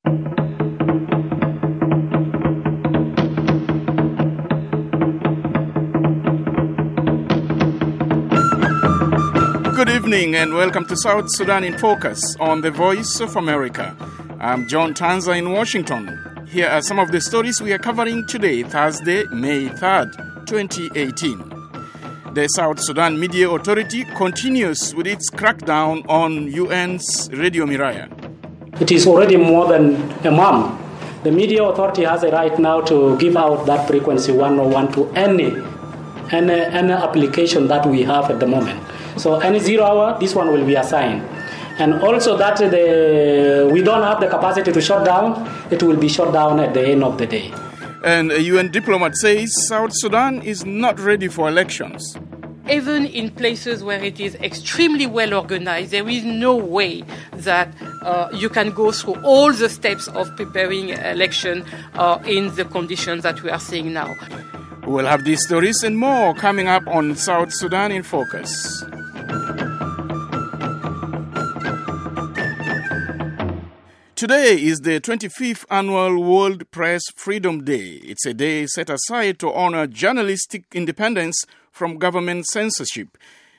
Good evening and welcome to South Sudan in Focus on the Voice of America. I'm John Tanza in Washington. Here are some of the stories we are covering today, Thursday, May 3rd, 2018. The South Sudan Media Authority continues with its crackdown on UN's Radio Miraya. It is already more than a month. The Media Authority has a right now to give out that frequency 101 to any application that we have at the moment. So any 0 hour, this one will be assigned. And also that we don't have the capacity to shut down, it will be shut down at the end of the day. And a UN diplomat says South Sudan is not ready for elections. Even in places where it is extremely well organized, there is no way that you can go through all the steps of preparing election in the conditions that we are seeing now. We'll have these stories and more coming up on South Sudan in Focus. Today is the 25th Annual World Press Freedom Day. It's a day set aside to honor journalistic independence from government censorship,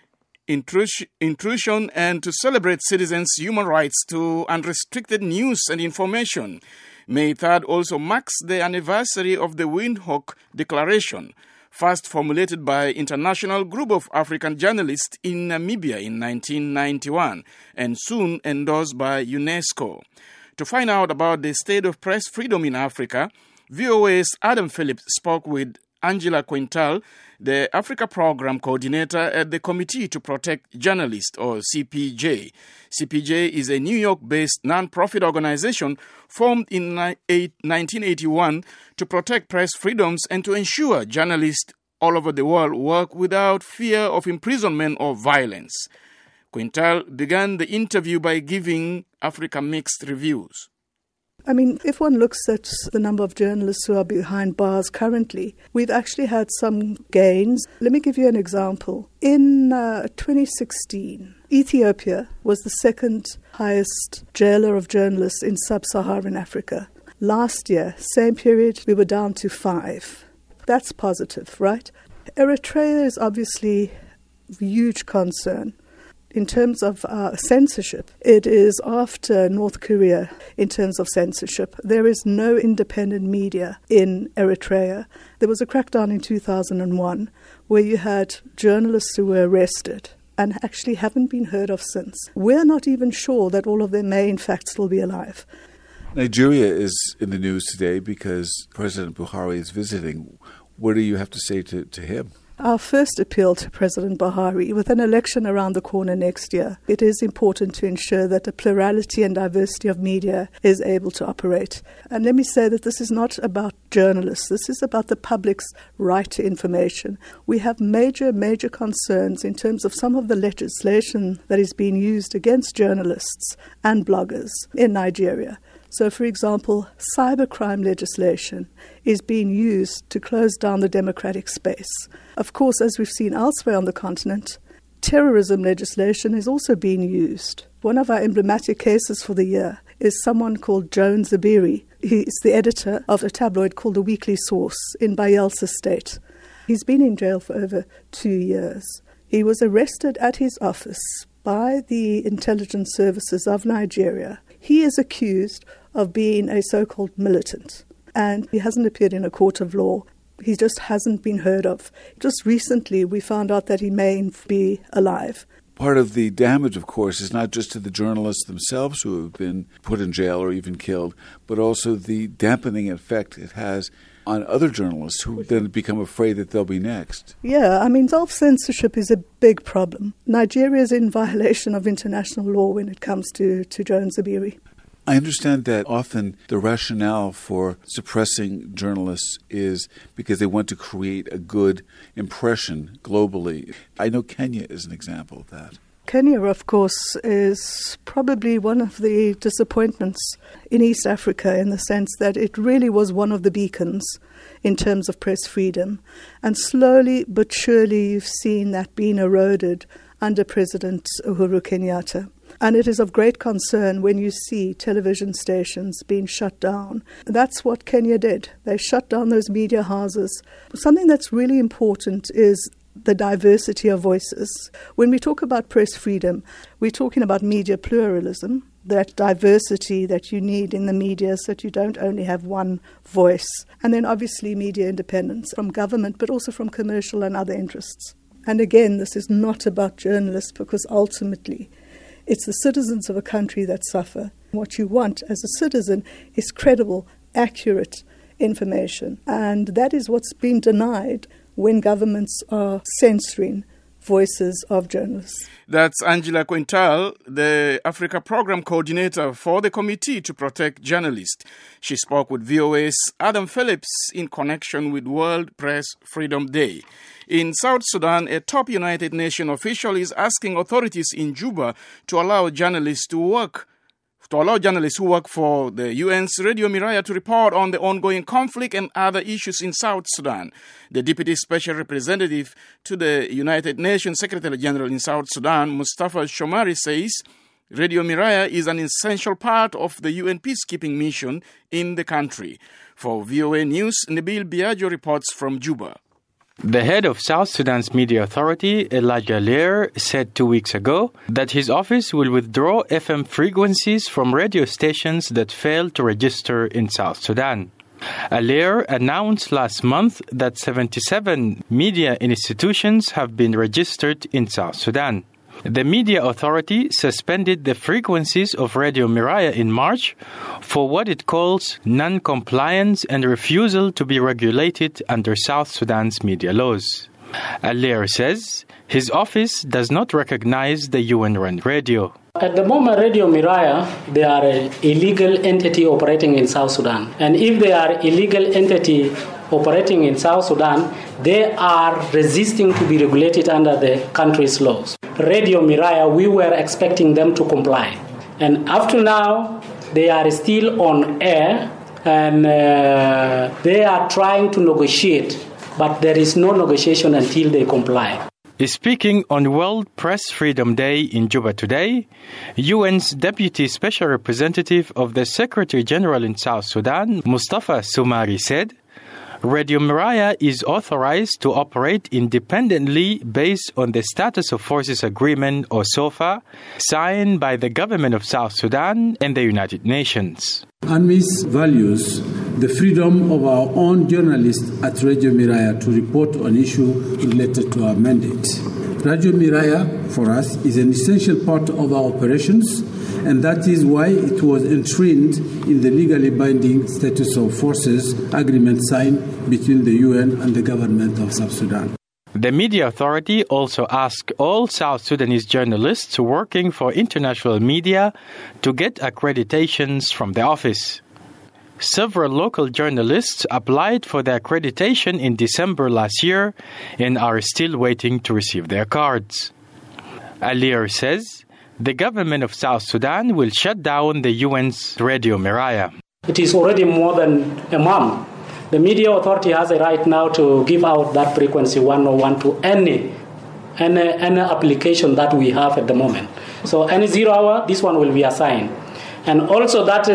intrusion, and to celebrate citizens' human rights to unrestricted news and information. May 3rd also marks the anniversary of the Windhoek Declaration, first formulated by International Group of African Journalists in Namibia in 1991 and soon endorsed by UNESCO. To find out about the state of press freedom in Africa, VOA's Adam Phillips spoke with Angela Quintal, the Africa Program Coordinator at the Committee to Protect Journalists, or CPJ. CPJ is a New York-based non-profit organization formed in 1981 to protect press freedoms and to ensure journalists all over the world work without fear of imprisonment or violence. Quintal began the interview by giving Africa mixed reviews. I mean, if one looks at the number of journalists who are behind bars currently, we've actually had some gains. Let me give you an example. In 2016, Ethiopia was the second highest jailer of journalists in sub-Saharan Africa. Last year, same period, we were down to 5. That's positive, right? Eritrea is obviously a huge concern. In terms of censorship, it is after North Korea in terms of censorship. There is no independent media in Eritrea. There was a crackdown in 2001 where you had journalists who were arrested and actually haven't been heard of since. We're not even sure that all of them may in fact still be alive. Nigeria is in the news today because President Buhari is visiting. What do you have to say to him? Our first appeal to President Buhari, with an election around the corner next year, it is important to ensure that the plurality and diversity of media is able to operate. And let me say that this is not about journalists. This is about the public's right to information. We have major concerns in terms of some of the legislation that is being used against journalists and bloggers in Nigeria. So, for example, cybercrime legislation is being used to close down the democratic space. Of course, as we've seen elsewhere on the continent, terrorism legislation is also being used. One of our emblematic cases for the year is someone called Joan Zabiri. He's the editor of a tabloid called The Weekly Source in Bayelsa State. He's been in jail for over 2 years. He was arrested at his office by the intelligence services of Nigeria. He is accused of being a so-called militant, and he hasn't appeared in a court of law. He just hasn't been heard of. Just recently, we found out that he may be alive. Part of the damage, of course, is not just to the journalists themselves who have been put in jail or even killed, but also the dampening effect it has on other journalists who then become afraid that they'll be next. Yeah, I mean, self-censorship is a big problem. Nigeria is in violation of international law when it comes to Joan Zabiri. I understand that often the rationale for suppressing journalists is because they want to create a good impression globally. I know Kenya is an example of that. Kenya, of course, is probably one of the disappointments in East Africa in the sense that it really was one of the beacons in terms of press freedom. And slowly but surely you've seen that being eroded under President Uhuru Kenyatta. And it is of great concern when you see television stations being shut down. That's what Kenya did. They shut down those media houses. Something that's really important is the diversity of voices. When we talk about press freedom, we're talking about media pluralism, that diversity that you need in the media so that you don't only have one voice. And then obviously media independence from government, but also from commercial and other interests. And again, this is not about journalists, because ultimately it's the citizens of a country that suffer. What you want as a citizen is credible, accurate information. And that is what's been denied when governments are censoring voices of journalists. That's Angela Quintal, the Africa Program Coordinator for the Committee to Protect Journalists. She spoke with VOA's Adam Phillips in connection with World Press Freedom Day. In South Sudan, a top United Nations official is asking authorities in Juba to allow journalists who work for the UN's Radio Miraya to report on the ongoing conflict and other issues in South Sudan. The Deputy Special Representative to the United Nations Secretary General in South Sudan, Mustafa Shomari, says Radio Miraya is an essential part of the UN peacekeeping mission in the country. For VOA News, Nabil Biagio reports from Juba. The head of South Sudan's media authority, Elijah Lear, said 2 weeks ago that his office will withdraw FM frequencies from radio stations that fail to register in South Sudan. Lear announced last month that 77 media institutions have been registered in South Sudan. The media authority suspended the frequencies of Radio Miraya in March for what it calls non-compliance and refusal to be regulated under South Sudan's media laws. Lear says his office does not recognize the UN-run radio. At the moment, Radio Miraya, they are an illegal entity operating in South Sudan. And if they are illegal entity operating in South Sudan, they are resisting to be regulated under the country's laws. Radio Miraya, we were expecting them to comply. And up to now, they are still on air and they are trying to negotiate, but there is no negotiation until they comply. Speaking on World Press Freedom Day in Juba today, UN's Deputy Special Representative of the Secretary General in South Sudan, Mustafa Shomari, said, Radio Miraya is authorized to operate independently based on the Status of Forces Agreement, or SOFA, signed by the government of South Sudan and the United Nations. UNMISS values the freedom of our own journalists at Radio Miraya to report on issues related to our mandate. Radio Miraya, for us, is an essential part of our operations, and that is why it was enshrined in the legally binding Status of Forces Agreement signed between the UN and the government of South Sudan. The media authority also asked all South Sudanese journalists working for international media to get accreditations from the office. Several local journalists applied for the accreditation in December last year and are still waiting to receive their cards. Lear says the government of South Sudan will shut down the UN's Radio Miraya. It is already more than a month. The media authority has a right now to give out that frequency 101 to any application that we have at the moment. So any 0 hour, this one will be assigned. And also that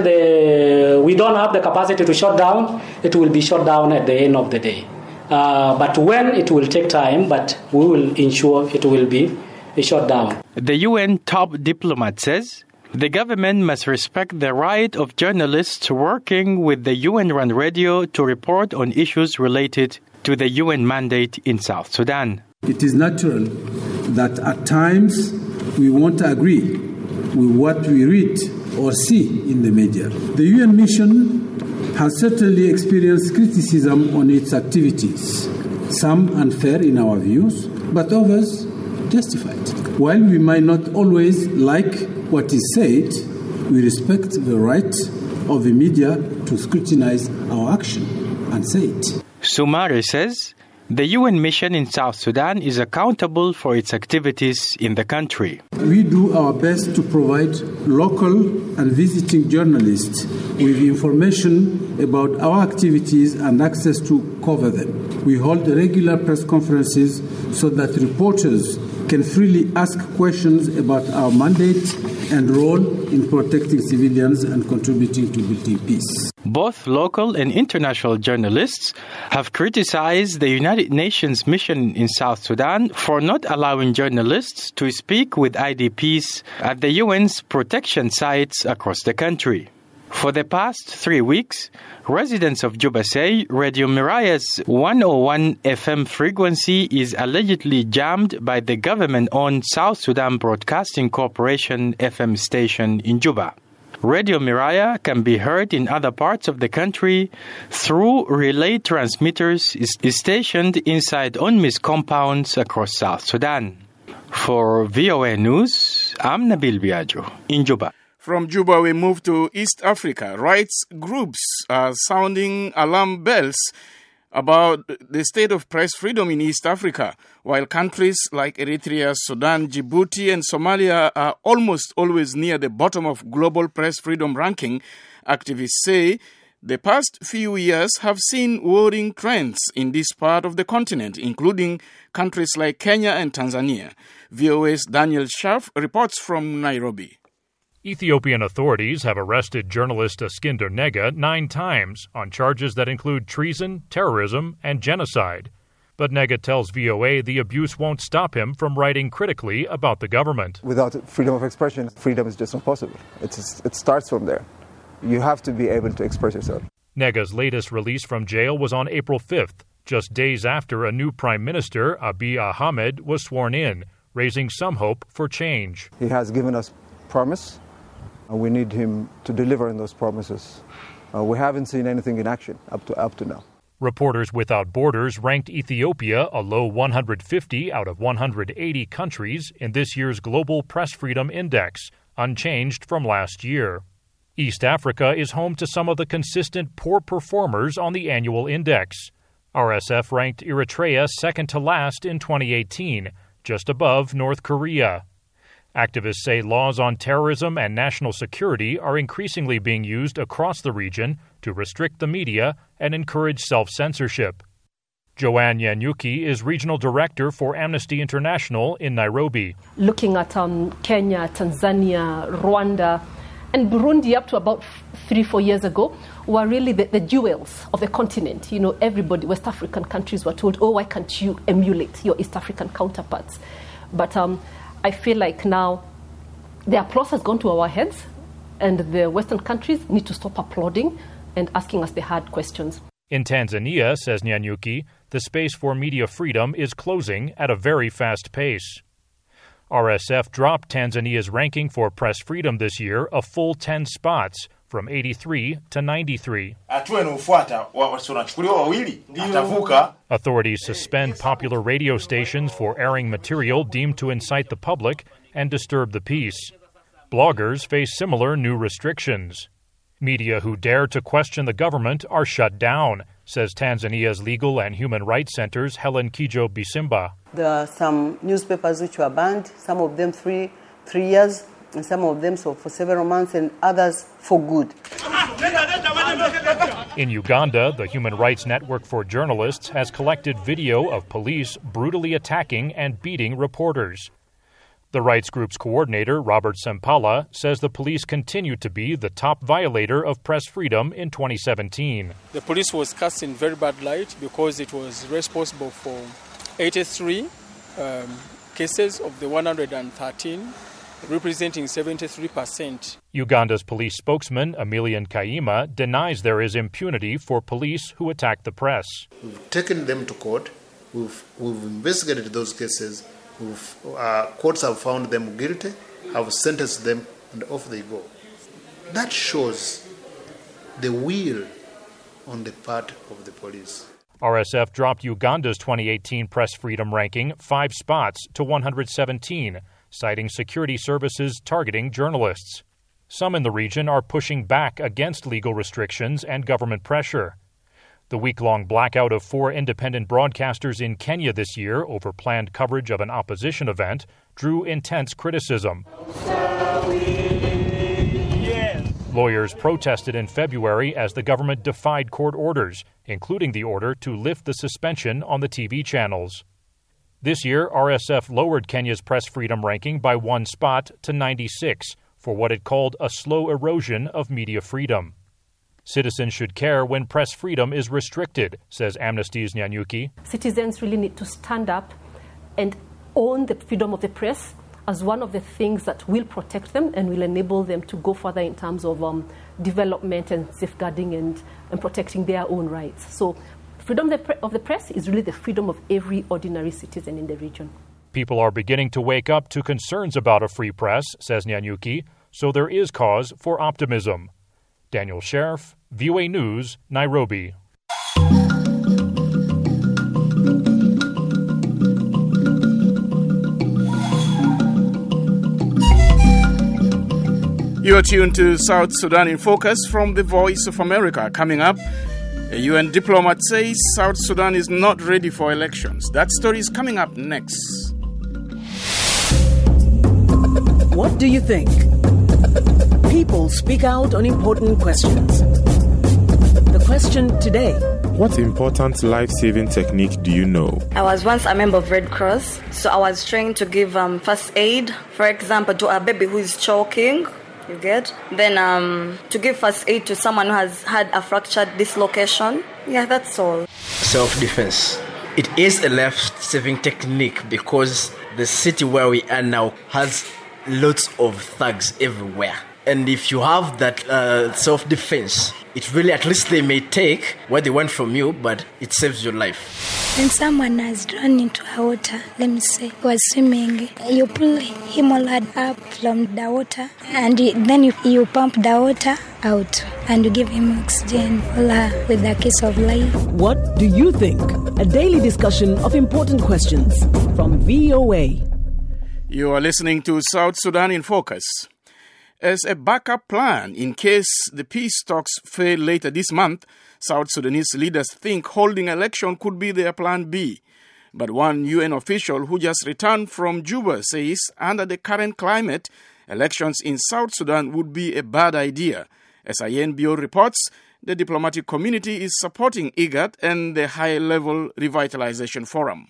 we don't have the capacity to shut down, it will be shut down at the end of the day. But when it will take time, but we will ensure it will be shut down. The UN top diplomat says the government must respect the right of journalists working with the UN-run radio to report on issues related to the UN mandate in South Sudan. It is natural that at times we won't agree with what we read or see in the media. The UN mission has certainly experienced criticism on its activities, some unfair in our views, but others justified. While we might not always like what is said, we respect the right of the media to scrutinize our action and say it. Shomari says the UN mission in South Sudan is accountable for its activities in the country. We do our best to provide local and visiting journalists with information about our activities and access to cover them. We hold regular press conferences so that reporters can freely ask questions about our mandate and role in protecting civilians and contributing to building peace. Both local and international journalists have criticized the United Nations mission in South Sudan for not allowing journalists to speak with IDPs at the UN's protection sites across the country. For the past 3 weeks, residents of Juba say Radio Miraya's 101 FM frequency is allegedly jammed by the government-owned South Sudan Broadcasting Corporation FM station in Juba. Radio Miraya can be heard in other parts of the country through relay transmitters stationed inside UNMISS compounds across South Sudan. For VOA News, I'm Nabil Biagio in Juba. From Juba, we move to East Africa. Rights groups are sounding alarm bells about the state of press freedom in East Africa. While countries like Eritrea, Sudan, Djibouti, and Somalia are almost always near the bottom of global press freedom ranking, activists say the past few years have seen worrying trends in this part of the continent, including countries like Kenya and Tanzania. VOA's Daniel Schaff reports from Nairobi. Ethiopian authorities have arrested journalist Eskinder Nega 9 times on charges that include treason, terrorism, and genocide. But Nega tells VOA the abuse won't stop him from writing critically about the government. Without freedom of expression, freedom is just impossible. It starts from there. You have to be able to express yourself. Nega's latest release from jail was on April 5th, just days after a new prime minister, Abiy Ahmed, was sworn in, raising some hope for change. He has given us promise. We need him to deliver on those promises. We haven't seen anything in action up to now. Reporters Without Borders ranked Ethiopia a low 150 out of 180 countries in this year's Global Press Freedom Index, unchanged from last year. East Africa is home to some of the consistent poor performers on the annual index. RSF ranked Eritrea second to last in 2018, just above North Korea. Activists say laws on terrorism and national security are increasingly being used across the region to restrict the media and encourage self-censorship. Joanne Nyanyuki is Regional Director for Amnesty International in Nairobi. Looking at Kenya, Tanzania, Rwanda, and Burundi up to about 3-4 years ago were really the jewels of the continent. You know, everybody, West African countries were told, oh, why can't you emulate your East African counterparts? But I feel like now the applause has gone to our heads, and the Western countries need to stop applauding and asking us the hard questions. In Tanzania, says Nyanyuki, the space for media freedom is closing at a very fast pace. RSF dropped Tanzania's ranking for press freedom this year a full 10 spots, from 83 to 93. Authorities suspend popular radio stations for airing material deemed to incite the public and disturb the peace. Bloggers face similar new restrictions. Media who dare to question the government are shut down, says Tanzania's Legal and Human Rights Center's Helen Kijo Bisimba. There are some newspapers which were banned, some of them 3 years, and some of them for several months, and others for good. In Uganda, the Human Rights Network for Journalists has collected video of police brutally attacking and beating reporters. The rights group's coordinator, Robert Sempala, says the police continue to be the top violator of press freedom in 2017. The police was cast in very bad light because it was responsible for 83 cases of the 113, representing 73%. Uganda's police spokesman, Emilian Kaima, denies there is impunity for police who attack the press. We've taken them to court. We've investigated those cases. Courts have found them guilty, have sentenced them, and off they go. That shows the will on the part of the police. RSF dropped Uganda's 2018 press freedom ranking 5 spots to 117, citing security services targeting journalists. Some in the region are pushing back against legal restrictions and government pressure. The week-long blackout of 4 independent broadcasters in Kenya this year over planned coverage of an opposition event drew intense criticism. Lawyers protested in February as the government defied court orders, including the order to lift the suspension on the TV channels. This year, RSF lowered Kenya's press freedom ranking by 1 spot to 96, for what it called a slow erosion of media freedom. Citizens should care when press freedom is restricted, says Amnesty's Nyanyuki. Citizens really need to stand up and own the freedom of the press as one of the things that will protect them and will enable them to go further in terms of development and safeguarding and protecting their own rights. So freedom of the press is really the freedom of every ordinary citizen in the region. People are beginning to wake up to concerns about a free press, says Nyanyuki, so there is cause for optimism. Daniel Sheriff, VOA News, Nairobi. You are tuned to South Sudan in Focus from the Voice of America. Coming up, a UN diplomat says South Sudan is not ready for elections. That story is coming up next. What do you think? People speak out on important questions. The question today: what important life-saving technique do you know? I was once a member of Red Cross, so I was trained to give first aid, for example, to a baby who is choking. You get? Then to give first aid to someone who has had a fractured dislocation. Yeah, that's all. Self-defense. It is a life-saving technique because the city where we are now has lots of thugs everywhere. And if you have that self-defense, it really, at least they may take what they want from you, but it saves your life. When someone has drawn into a water, let me say, was swimming, you pull him or her up from the water, and then you pump the water out, and you give him oxygen with a kiss of life. What do you think? A daily discussion of important questions from VOA. You are listening to South Sudan in Focus. As a backup plan in case the peace talks fail later this month, South Sudanese leaders think holding election could be their plan B. But one UN official who just returned from Juba says under the current climate, elections in South Sudan would be a bad idea. As Ayen Bio reports, the diplomatic community is supporting IGAD and the High-Level Revitalization Forum.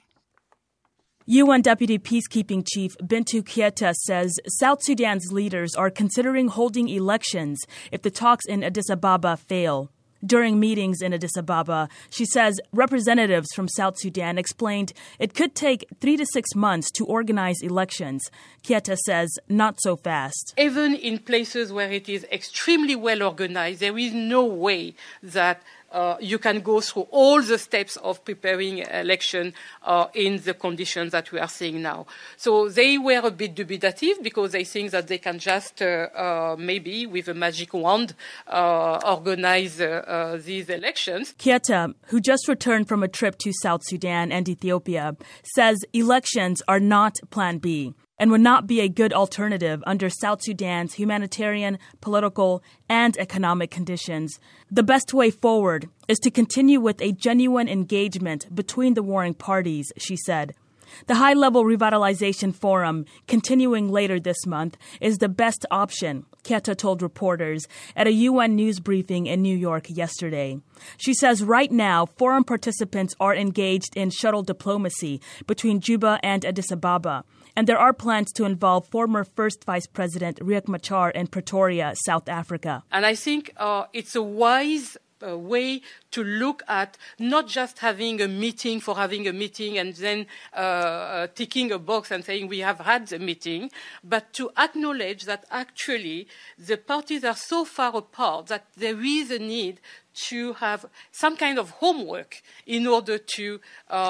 UN Deputy Peacekeeping Chief Bintu Keita says South Sudan's leaders are considering holding elections if the talks in Addis Ababa fail. During meetings in Addis Ababa, she says representatives from South Sudan explained it could take 3 to 6 months to organize elections. Keita says not so fast. Even in places where it is extremely well organized, there is no way that you can go through all the steps of preparing election in the conditions that we are seeing now. So they were a bit dubitative because they think that they can just maybe with a magic wand organize these elections. Keita, who just returned from a trip to South Sudan and Ethiopia, says elections are not Plan B and would not be a good alternative under South Sudan's humanitarian, political, and economic conditions. The best way forward is to continue with a genuine engagement between the warring parties, she said. The High-Level Revitalization Forum, continuing later this month, is the best option, Keita told reporters at a UN news briefing in New York yesterday. She says right now, forum participants are engaged in shuttle diplomacy between Juba and Addis Ababa, and there are plans to involve former First Vice President Riek Machar in Pretoria, South Africa. And I think it's a wise way to look at not just having a meeting for having a meeting and then ticking a box and saying we have had the meeting, but to acknowledge that actually the parties are so far apart that there is a need to have some kind of homework in order to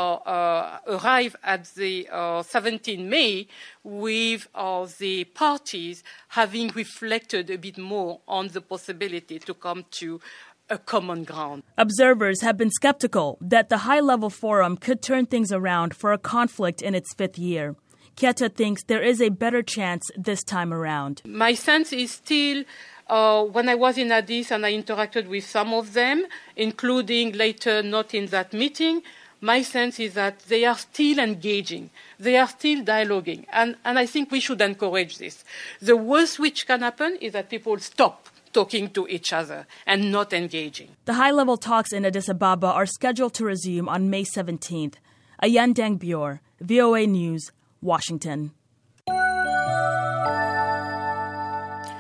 arrive at the 17 May with the parties having reflected a bit more on the possibility to come to a common ground. Observers have been skeptical that the high-level forum could turn things around for a conflict in its 5th year. Keita thinks there is a better chance this time around. My sense is still, when I was in Addis and I interacted with some of them, including later not in that meeting, my sense is that they are still engaging. They are still dialoguing. And I think we should encourage this. The worst which can happen is that people stop talking to each other and not engaging. The high-level talks in Addis Ababa are scheduled to resume on May 17th. Ayen Deng-Bior, VOA News, Washington.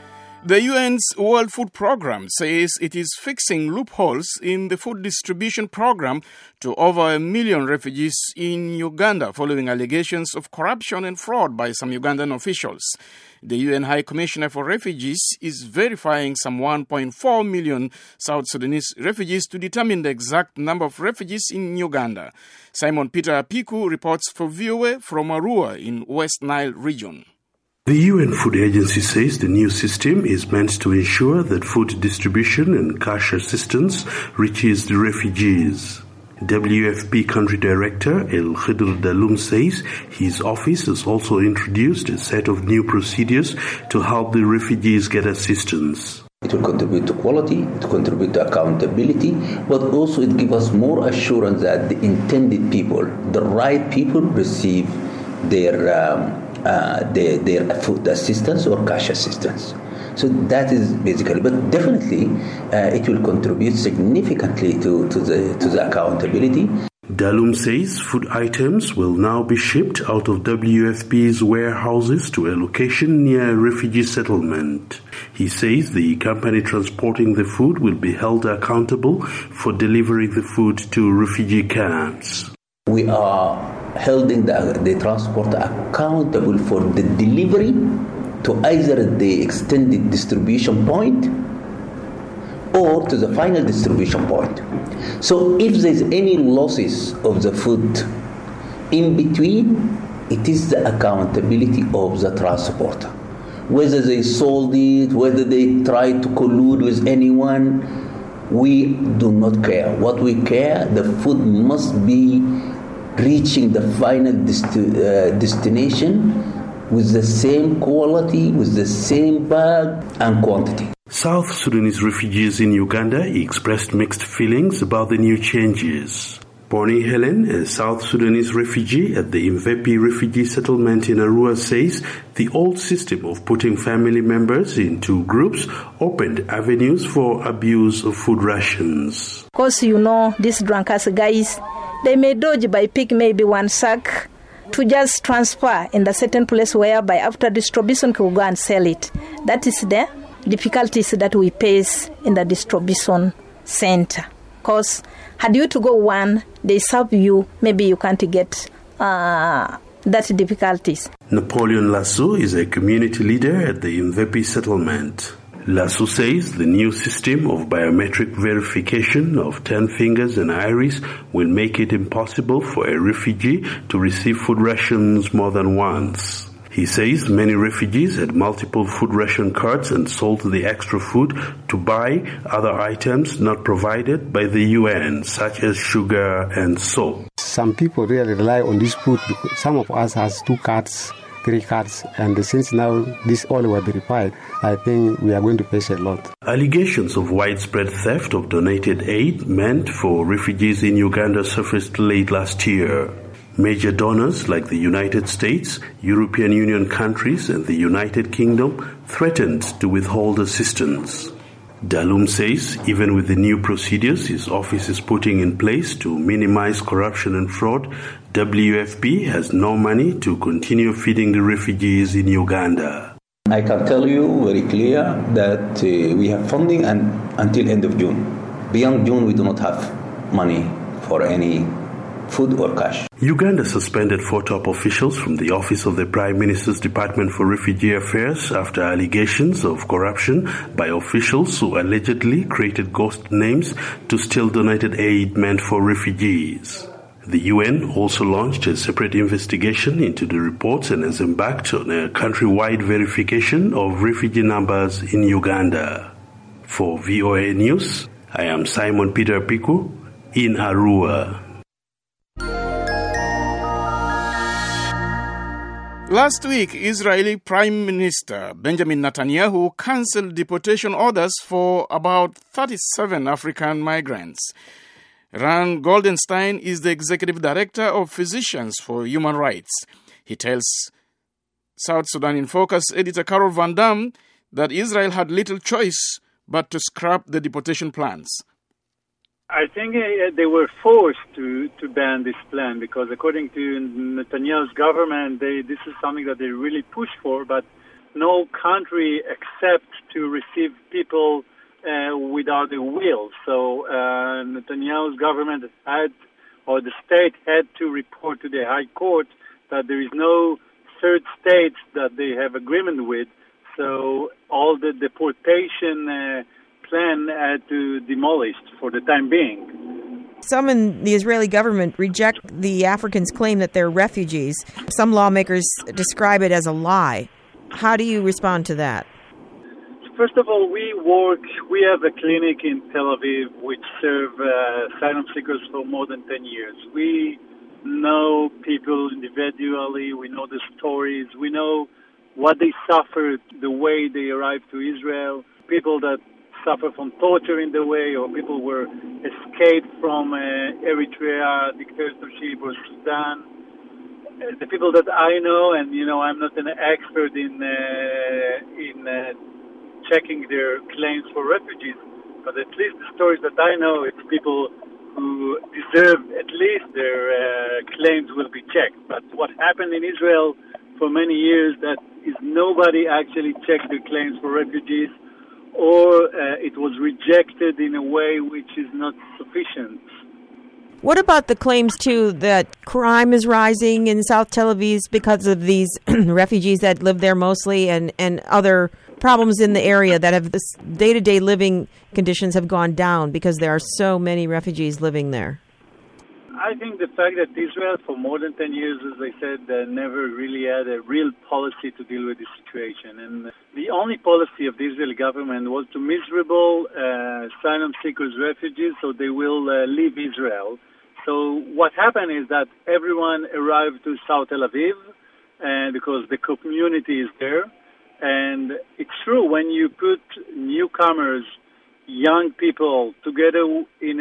The UN's World Food Programme says it is fixing loopholes in the food distribution program to over 1 million refugees in Uganda following allegations of corruption and fraud by some Ugandan officials. The UN High Commissioner for Refugees is verifying some 1.4 million South Sudanese refugees to determine the exact number of refugees in Uganda. Simon Peter Apiku reports for VOA from Arua in West Nile region. The UN Food Agency says the new system is meant to ensure that food distribution and cash assistance reaches the refugees. WFP Country Director El Khidr Dalum says his office has also introduced a set of new procedures to help the refugees get assistance. It will contribute to quality, it will contribute to accountability, but also it gives us more assurance that the intended people, the right people, receive their food assistance or cash assistance. So that is basically, but definitely it will contribute significantly to the accountability. Dalum says food items will now be shipped out of WFP's warehouses to a location near a refugee settlement. He says the company transporting the food will be held accountable for delivering the food to refugee camps. We are holding the transporter accountable for the delivery to either the extended distribution point or to the final distribution point. So if there's any losses of the food in between, it is the accountability of the transporter. Whether they sold it, whether they tried to collude with anyone, we do not care. What we care, the food must be reaching the final destination with the same quality, with the same bag and quantity. South Sudanese refugees in Uganda expressed mixed feelings about the new changes. Bonnie Helen, a South Sudanese refugee at the Mvepi refugee settlement in Arua, says the old system of putting family members into groups opened avenues for abuse of food rations. Because these drunk-ass guys, they may dodge by pick maybe one sack to just transfer in the certain place whereby after distribution we will go and sell it. That is the difficulties that we face in the distribution center. Because had you to go one, they serve you, maybe you can't get that difficulties. Napoleon Lasso is a community leader at the Mvepi settlement. Lasso says the new system of biometric verification of 10 fingers and iris will make it impossible for a refugee to receive food rations more than once. He says many refugees had multiple food ration cards and sold the extra food to buy other items not provided by the UN, such as sugar and salt. Some people really rely on this food because some of us has 2 cards, 3 cards, and since now this all were verified, I think we are going to face a lot. Allegations of widespread theft of donated aid meant for refugees in Uganda surfaced late last year. Major donors like the United States, European Union countries, and the United Kingdom threatened to withhold assistance. Dalum says even with the new procedures his office is putting in place to minimize corruption and fraud, WFP has no money to continue feeding the refugees in Uganda. I can tell you very clear that we have funding until end of June. Beyond June, we do not have money for any food or cash. Uganda suspended 4 top officials from the office of the Prime Minister's Department for Refugee Affairs after allegations of corruption by officials who allegedly created ghost names to steal donated aid meant for refugees. The UN also launched a separate investigation into the reports and has embarked on a countrywide verification of refugee numbers in Uganda. For VOA News, I am Simon Peter Piku in Arua. Last week, Israeli Prime Minister Benjamin Netanyahu cancelled deportation orders for about 37 African migrants. Ran Goldenstein is the executive director of Physicians for Human Rights. He tells South Sudan in Focus editor Carol Van Dam that Israel had little choice but to scrap the deportation plans. I think they were forced to ban this plan because according to Netanyahu's government, this is something that they really push for, but no country accepts to receive people without a will. So Netanyahu's government the state had to report to the High Court that there is no third states that they have agreement with. So all the deportation plan had to demolish for the time being. Some in the Israeli government reject the Africans' claim that they're refugees. Some lawmakers describe it as a lie. How do you respond to that? First of all, we have a clinic in Tel Aviv which serve asylum seekers for more than 10 years. We know people individually, we know the stories, we know what they suffered, the way they arrived to Israel, people that suffer from torture in the way, or people were escaped from Eritrea, dictatorship, or Sudan. The people that I know, and I'm not an expert in checking their claims for refugees, but at least the stories that I know, it's people who deserve at least their claims will be checked. But what happened in Israel for many years, that is nobody actually checked their claims for refugees, or it was rejected in a way which is not sufficient. What about the claims, too, that crime is rising in South Tel Aviv because of these refugees that live there mostly, and other problems in the area that have this day-to-day living conditions have gone down because there are so many refugees living there? I think the fact that Israel for more than 10 years, as I said, never really had a real policy to deal with this situation. And the only policy of the Israeli government was to miserable asylum seekers, refugees, so they will leave Israel. So what happened is that everyone arrived to South Tel Aviv because the community is there. And it's true, when you put newcomers, young people together in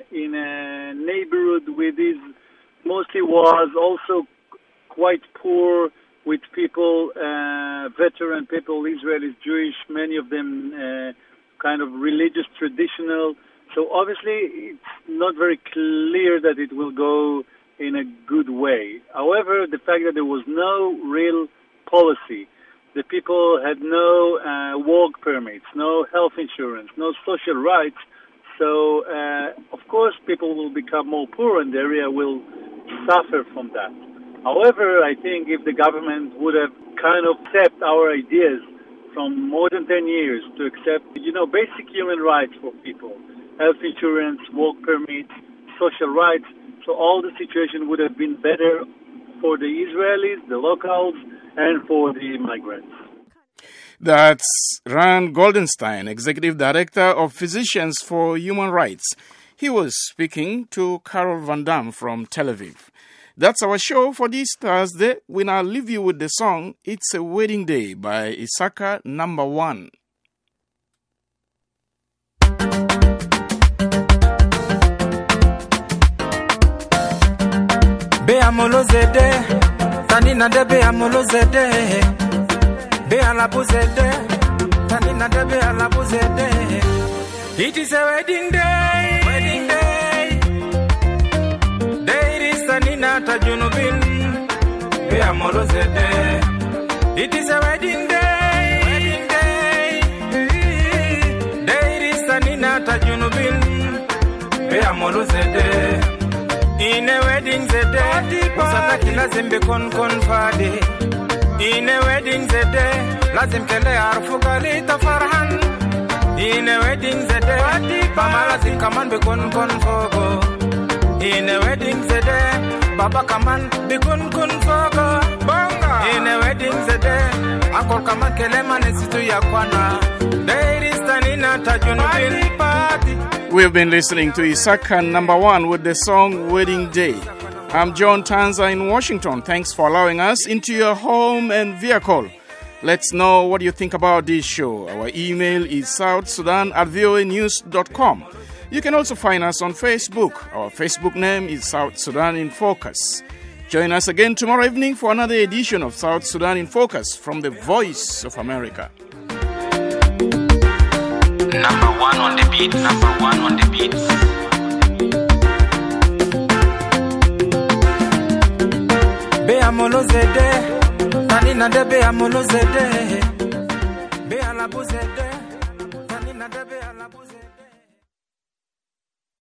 a neighborhood with these mostly was also quite poor, with people, veteran people, Israelis, Jewish, many of them kind of religious, traditional. So obviously it's not very clear that it will go in a good way. However, the fact that there was no real policy, the people had no work permits, no health insurance, no social rights. So, of course, people will become more poor and the area will suffer from that. However, I think if the government would have kind of accept our ideas from more than 10 years to accept, basic human rights for people, health insurance, work permits, social rights, so all the situation would have been better for the Israelis, the locals, and for the migrants. That's Ran Goldenstein, Executive Director of Physicians for Human Rights. He was speaking to Carol Van Dam from Tel Aviv. That's our show for this Thursday. We now leave you with the song It's a Wedding Day by Issachar Number 1. Beamolo zede, tanina de beamolo zede. Bealabu zede, tanina de bealabu zede. It is a wedding day, wedding day. There is tanina tajunubin. Beamolo zede. It is a wedding day, wedding day. There is tanina tajunubin. Beamolo zede. In a wedding zede, usataki lazim bekon fadi. In a wedding zede, lazim kele arfu galita farhan. In a wedding zede, mama lazim kaman bekon fogo. In a wedding zede, baba kaman bekon fogo. Bonga. In a wedding zede, uncle kaman kele manesitu yakwana. There is tanina tajunubin party. We've been listening to Issachar Number 1 with the song Wedding Day. I'm John Tanza in Washington. Thanks for allowing us into your home and vehicle. Let's know what you think about this show. Our email is southsudan@voanews.com. You can also find us on Facebook. Our Facebook name is South Sudan in Focus. Join us again tomorrow evening for another edition of South Sudan in Focus from the Voice of America. Number one on the beat, number one on the beat. Beamolo zede, tanina de beamolo zede. malabuzede, zanina debe